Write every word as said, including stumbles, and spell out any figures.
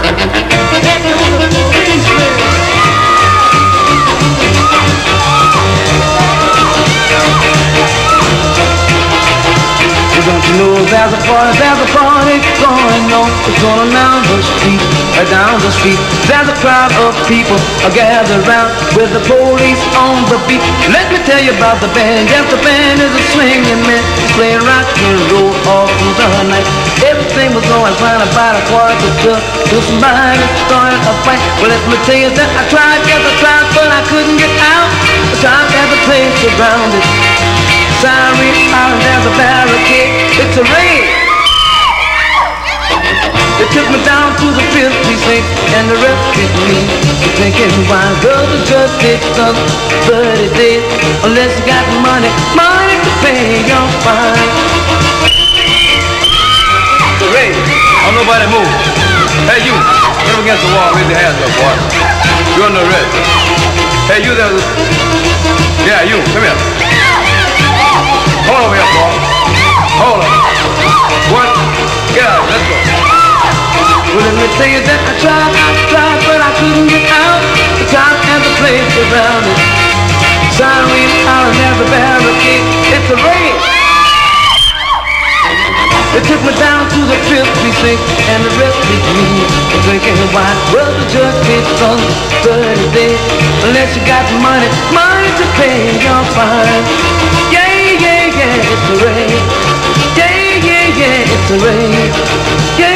Don't you know there's a party, there's a party going on. It's going on down the street, right down the street. There's a crowd of people gathered around with the police on the beat. Let me tell you about the band. Yes, the band is a swinging man. He's playing rock and roll all through the night. Everything was going fine about a quarter to two till somebody started a fight. Well, let me tell you that I tried, yes I tried, but I couldn't get out. I tried to have the place surrounded. Sorry, out there's a barricade. It's a raid. They took me down to the fifth precinct and arrested me for drinking wine. Girl, the judge did some thirty days unless you got money, money to pay your fine. It's a raid. Don't nobody move. Hey, you, get up against the wall. Raise your hands up, boy. You're under arrest. Hey, you there. Yeah, you. Come here. Hold over here, boy. Hold on. What? Get out. Let's go. Well, let me tell you that I tried, I tried, but I couldn't get out. The time and the place around it. Sorry, out and there's a barricade. It's a raid. They took me down to the fifth precinct and arrested me for drinking wine. Well, the judge did some thirty days unless you got money, money to pay your fine. Yeah, yeah, yeah, it's a raid. Yeah, yeah, yeah, it's a raid. Yeah.